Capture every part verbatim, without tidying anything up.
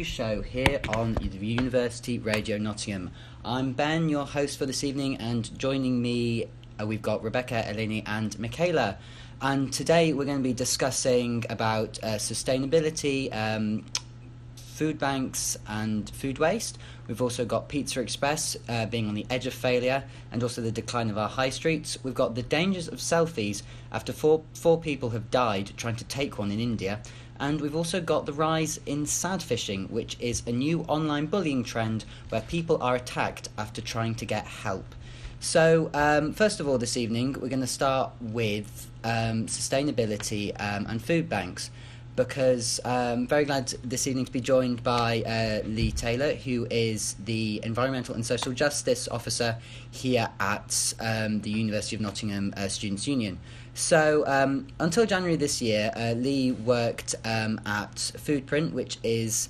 news show here on the University Radio Nottingham. I'm Ben, your host for this evening, and joining me uh, we've got Rebecca, Eleni and Michaela. And today we're going to be discussing about uh, sustainability, um, food banks and food waste. We've also got Pizza Express uh, being on the edge of failure, and also the decline of our high streets. We've got the dangers of selfies after four, four people have died trying to take one in India. And we've also got the rise in sad fishing, which is a new online bullying trend where people are attacked after trying to get help. So, um, first of all, this evening, we're going to start with um, sustainability um, and food banks, because I'm um, very glad this evening to be joined by uh, Lee Taylor, who is the Environmental and Social Justice Officer here at um, the University of Nottingham uh, Students' Union. So, um, until January this year, uh, Lee worked um, at Foodprint, which is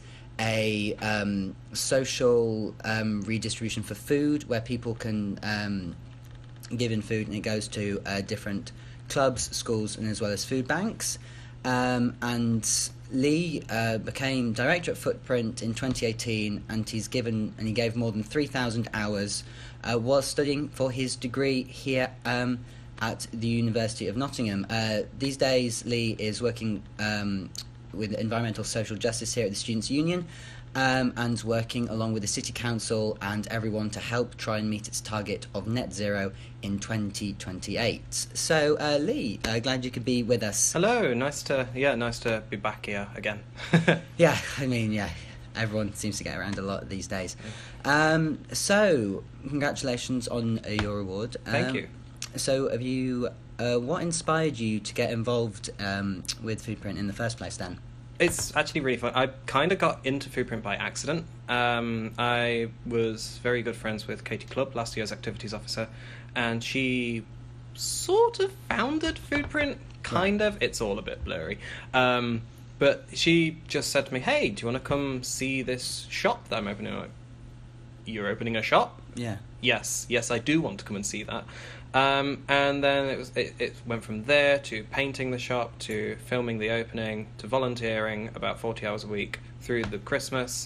a um, social um, redistribution for food, where people can um, give in food and it goes to uh, different clubs, schools, and as well as food banks. Um, and Lee uh, became director at Footprint in twenty eighteen, and he's given and he gave more than three thousand hours uh, while studying for his degree here um, at the University of Nottingham. Uh, these days, Lee is working um, with environmental social justice here at the Students' Union, um, and working along with the City Council and everyone to help try and meet its target of net zero in twenty twenty-eight. So, uh, Lee, uh, glad you could be with us. Hello, nice to yeah, nice to be back here again. Yeah, I mean, yeah, everyone seems to get around a lot these days. Um, so, congratulations on uh, your award. Thank um, you. So, have you? Uh, what inspired you to get involved um, with Foodprint in the first place? Then. It's actually really fun. I kind of got into Foodprint by accident. Um, I was very good friends with Katie Clubb, last year's activities officer, and she sort of founded Foodprint, kind right. of. It's all a bit blurry. Um, but she just said to me, hey, do you want to come see this shop that I'm opening? I'm like, you're opening a shop? Yeah. Yes, yes, I do want to come and see that. Um, and then it was it, it went from there to painting the shop, to filming the opening, to volunteering about forty hours a week through the Christmas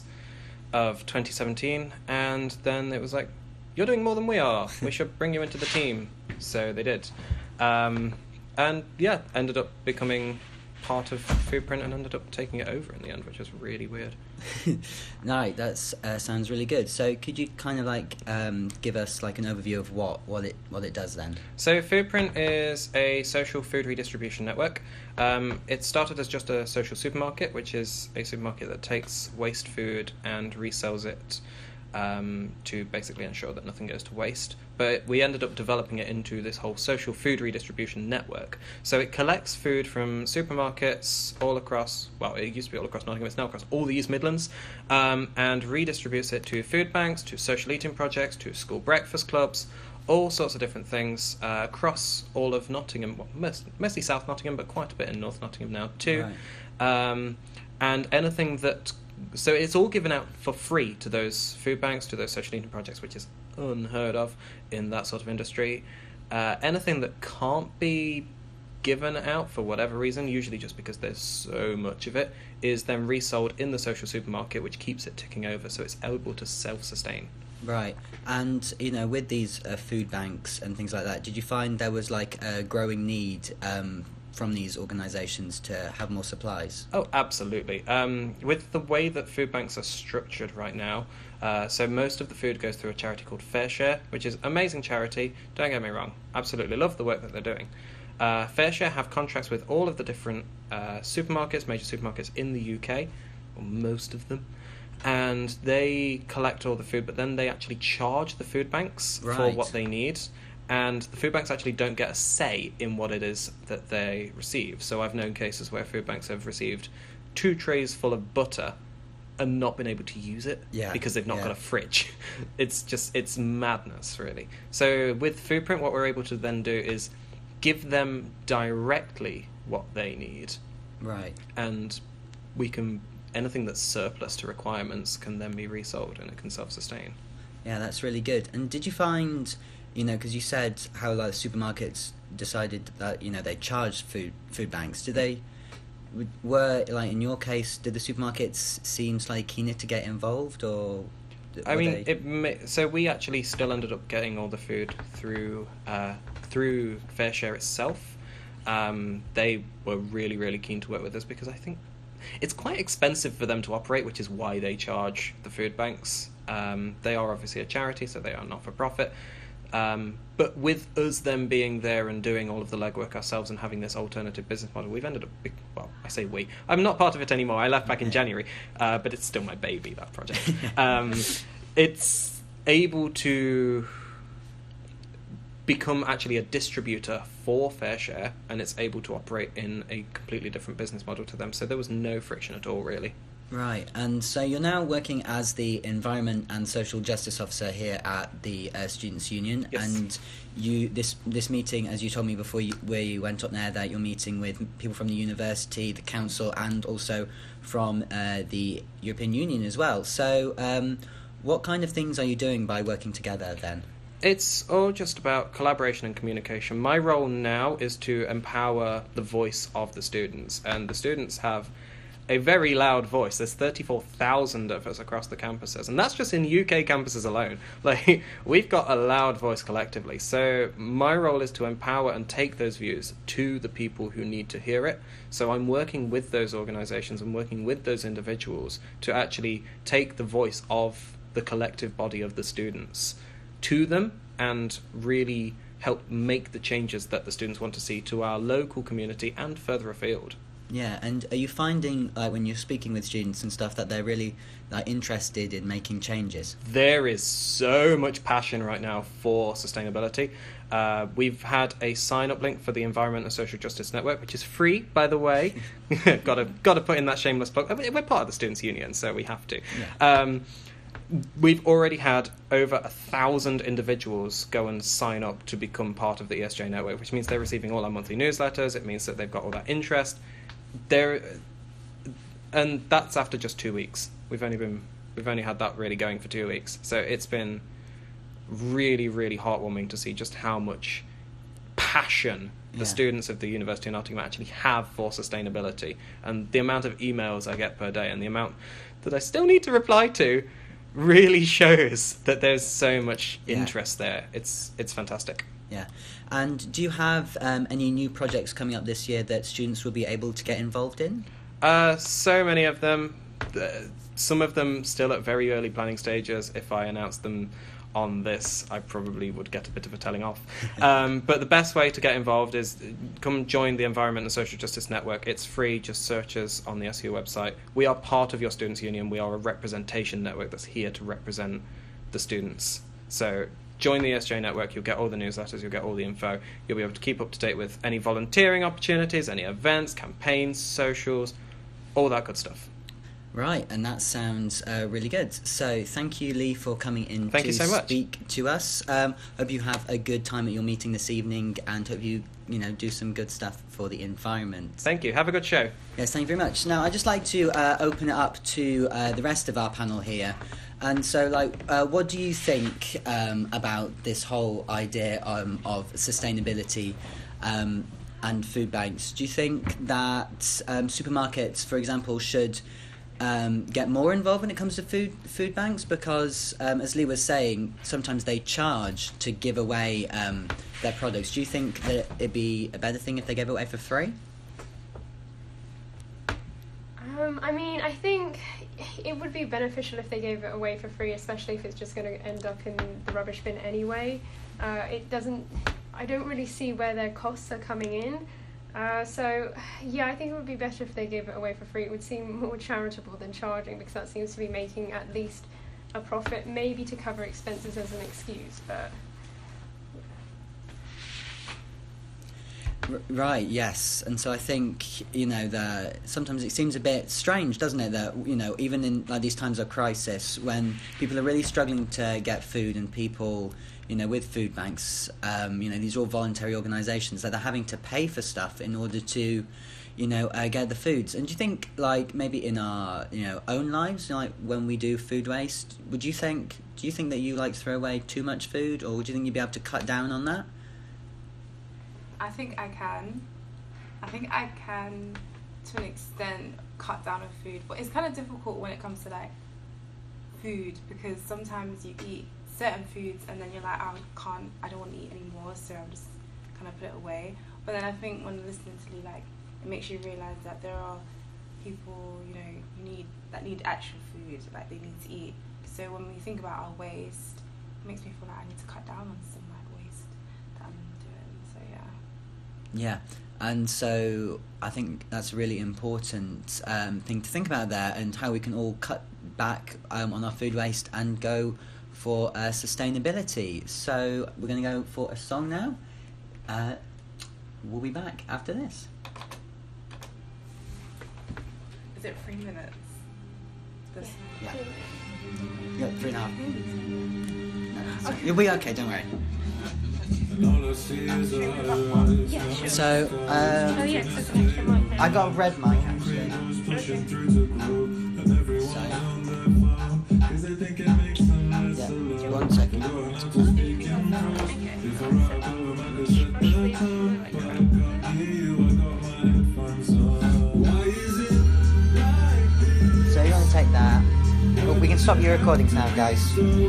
of twenty seventeen. And then it was like, you're doing more than we are. We should bring you into the team. So they did. Um, and yeah, ended up becoming part of Foodprint and ended up taking it over in the end, which was really weird. Right, that uh, sounds really good. So could you kind of like um, give us like an overview of what, what it what it does then? So Foodprint is a social food redistribution network. Um, it started as just a social supermarket, which is a supermarket that takes waste food and resells it um, to basically ensure that nothing goes to waste. But we ended up developing it into this whole social food redistribution network. So it collects food from supermarkets all across, well, it used to be all across Nottingham, it's now across all the East Midlands, um, and redistributes it to food banks, to social eating projects, to school breakfast clubs, all sorts of different things uh, across all of Nottingham, well, most, mostly South Nottingham, but quite a bit in North Nottingham now too. Right. Um, and anything that... So it's all given out for free to those food banks, to those social eating projects, which is unheard of in that sort of industry. Uh, anything that can't be given out for whatever reason, usually just because there's so much of it, is then resold in the social supermarket, which keeps it ticking over, so it's able to self-sustain. Right. And, you know, with these uh, food banks and things like that, did you find there was, like, a growing need um, from these organisations to have more supplies? Oh, absolutely. Um, with the way that food banks are structured right now, uh, so most of the food goes through a charity called FareShare, which is an amazing charity, don't get me wrong, absolutely love the work that they're doing. Uh, FareShare have contracts with all of the different uh, supermarkets, major supermarkets in the U K, or most of them, and they collect all the food, but then they actually charge the food banks right. for what they need. And the food banks actually don't get a say in what it is that they receive. So I've known cases where food banks have received two trays full of butter and not been able to use it yeah, because they've not yeah. got a fridge. It's just, it's madness, really. So with Foodprint, what we're able to then do is give them directly what they need. Right. And we can, anything that's surplus to requirements can then be resold and it can self-sustain. Yeah, that's really good. And did you find... You know, because you said how like supermarkets decided that you know they charged food food banks. Do they w- were like in your case, did the supermarkets seem like keener to get involved, or? I were mean, they... it ma- so we actually still ended up getting all the food through uh, through FareShare itself. Um, they were really, really keen to work with us because I think it's quite expensive for them to operate, which is why they charge the food banks. Um, they are obviously a charity, so they are not for profit. Um, but with us them being there and doing all of the legwork ourselves and having this alternative business model, we've ended up, well, I say we, I'm not part of it anymore, I left back in January, uh, but it's still my baby, that project. um, it's able to become actually a distributor for FareShare, and it's able to operate in a completely different business model to them, so there was no friction at all, really. Right, and so you're now working as the Environment and Social Justice Officer here at the uh, Students' Union, Yes. and you this this meeting, as you told me before you, where you went up there, that you're meeting with people from the university, the council, and also from uh, the European Union as well. So um, what kind of things are you doing by working together then? It's all just about collaboration and communication. My role now is to empower the voice of the students, and the students have a very loud voice. There's thirty-four thousand of us across the campuses, and that's just in U K campuses alone. Like, we've got a loud voice collectively. So my role is to empower and take those views to the people who need to hear it. So I'm working with those organisations and working with those individuals to actually take the voice of the collective body of the students to them and really help make the changes that the students want to see to our local community and further afield. Yeah, and are you finding, like, when you're speaking with students and stuff, that they're really like interested in making changes? There is so much passion right now for sustainability. Uh, we've had a sign-up link for the Environment and Social Justice Network, which is free, by the way. got to got to put in that shameless plug. I mean, we're part of the Students' Union, so we have to. Yeah. Um, we've already had over a thousand individuals go and sign up to become part of the E S J network, which means they're receiving all our monthly newsletters. It means that they've got all that interest. There, and that's after just two weeks. We've only been we've only had that really going for two weeks, so it's been really, really heartwarming to see just how much passion the Yeah. students of the University of Nottingham actually have for sustainability, and the amount of emails I get per day and the amount that I still need to reply to really shows that there's so much Yeah. interest there. It's it's fantastic. Yeah. And do you have um, any new projects coming up this year that students will be able to get involved in? Uh, so many of them. Uh, some of them still at very early planning stages. If I announced them on this, I probably would get a bit of a telling off. Um, but the best way to get involved is come join the Environment and Social Justice Network. It's free. Just search us on the S U website. We are part of your Students' Union. We are a representation network that's here to represent the students. So join the E S J network, you'll get all the newsletters, you'll get all the info, you'll be able to keep up to date with any volunteering opportunities, any events, campaigns, socials, all that good stuff. Right, and that sounds uh, really good. So thank you, Lee, for coming in Thank to you so much. speak to us. Um, hope you have a good time at your meeting this evening, and hope you, you know, do some good stuff for the environment. Thank you. Have a good show. Yes, thank you very much. Now, I'd just like to uh, open it up to uh, the rest of our panel here. And so, like, uh, what do you think um, about this whole idea um, of sustainability um, and food banks? Do you think that um, supermarkets, for example, should um, get more involved when it comes to food food banks? Because, um, as Lee was saying, sometimes they charge to give away um, their products. Do you think that it'd be a better thing if they gave it away for free? Um, I mean, I think it would be beneficial if they gave it away for free, especially if it's just going to end up in the rubbish bin anyway. Uh, it doesn't, I don't really see where their costs are coming in. Uh, so, yeah, I think it would be better if they gave it away for free. It would seem more charitable than charging, because that seems to be making at least a profit, maybe to cover expenses as an excuse, but... R- Right, yes. And so I think, you know, that sometimes it seems a bit strange, doesn't it, that, you know, even in like these times of crisis, when people are really struggling to get food, and people, you know, with food banks, um, you know, these are all voluntary organisations, that they're having to pay for stuff in order to, you know, uh, get the foods. And do you think, like, maybe in our, you know, own lives, like when we do food waste, would you think, do you think that you, like, throw away too much food, or would you think you'd be able to cut down on that? I think I can. I think I can to to an extent cut down on food, but it's kind of difficult when it comes to like food, because sometimes you eat certain foods and then you're like, I can't, I don't want to eat anymore, so I'm just kind of put it away. But then I think when listening to Lee, like, it makes you realise that there are people, you know, you need that need actual food, like they need to eat. So when we think about our waste, it makes me feel like I need to cut down on some like waste that I'm doing. So yeah. Yeah, and so I think that's a really important um, thing to think about there, and how we can all cut back um, on our food waste and go for uh, sustainability. So we're going to go for a song now. Uh, we'll be back after this. Is it three minutes? This Yeah. Yeah, three and a half. No, okay. You'll be okay, don't worry. Yeah, sure. So, um, Oh, yeah, so it's an extra mic then. I got a red mic actually. Okay. So, yeah, one second. So you're going to take that. Well, we can stop your recordings now, guys.